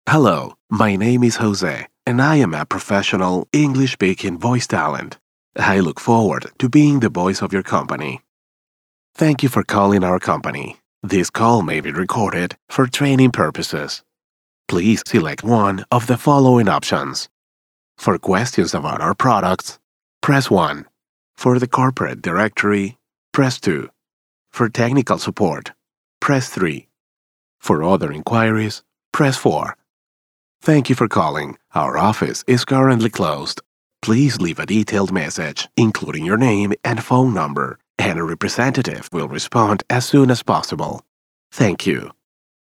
Hello, my name is Jose, and I am a professional English-speaking voice talent. I look forward to being the voice of your company. Thank you for calling our company. This call may be recorded for training purposes. Please select one of the following options. For questions about our products, press 1. For the corporate directory, press 2. For technical support, press 3. For other inquiries, press 4. Thank you for calling. Our office is currently closed. Please leave a detailed message, including your name and phone number, and a representative will respond as soon as possible. Thank you.